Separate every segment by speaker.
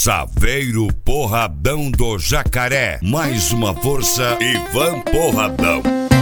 Speaker 1: Saveiro Porradão do Jacaré. Mais uma força, Ivan Porradão.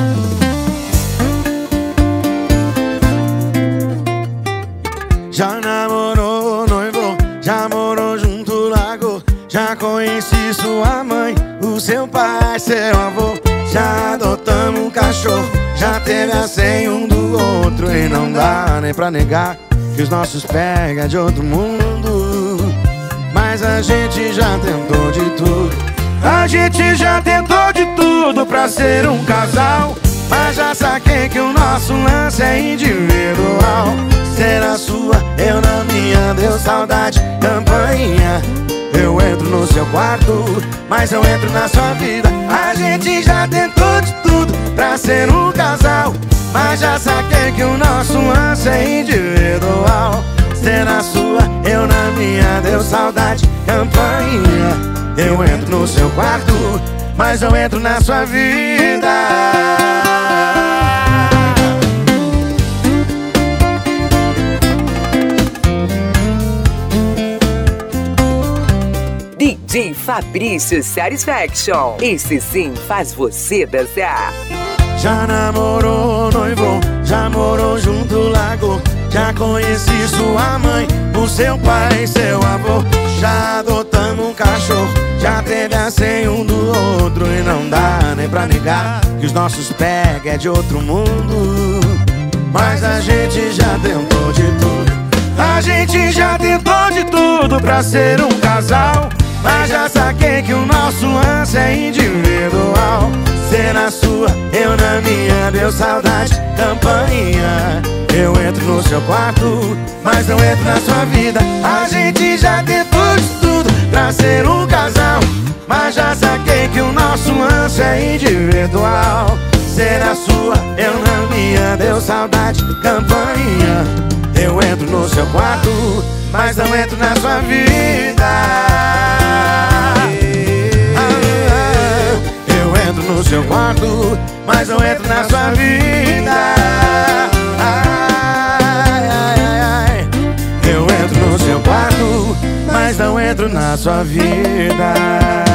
Speaker 2: Já namorou, noivou, já morou junto, largou. Já conheci sua mãe, o seu pai, seu avô. Já adotamos um cachorro, já teve a senha um do outro. E não dá nem pra negar que os nossos pega de outro mundo. Mas a gente já tentou de tudo. A gente já tentou de tudo pra ser um casal. Mas já saquei que o nosso lance é individual. Ser a sua, eu na minha, deu saudade, campainha. Eu entro no seu quarto, mas eu entro na sua vida. A gente já tentou de tudo pra ser um casal. Mas já saquei que o nosso lance é individual. Ser na sua, eu na minha, deu saudade, campainha. Eu entro no seu quarto, mas eu entro na sua vida.
Speaker 3: DJ Fabrício Satisfaction. Esse sim faz você dançar.
Speaker 2: Já namorou, noivou, já morou junto, largou. Já conheci sua mãe, o seu pai, seu avô. Já adotamos um cachorro, já teve a senha um do outro. E não dá nem pra negar que os nossos pega é de outro mundo. Mas a gente já tentou de tudo. A gente já tentou de tudo pra ser um casal. Mas já saquei que o nosso lance é individual. Ser na sua, eu na minha, deu saudade, campainha. Eu entro no seu quarto, mas não entro na sua vida. A gente já tentou de tudo pra ser um casal. Mas já saquei que o nosso lance é individual. Ser na sua, eu na minha, deu saudade, campainha. Eu entro no seu quarto, mas não entro na sua vida. Eu entro no seu quarto, mas não entro na sua vida. Eu entro no seu quarto, mas não entro na sua vida.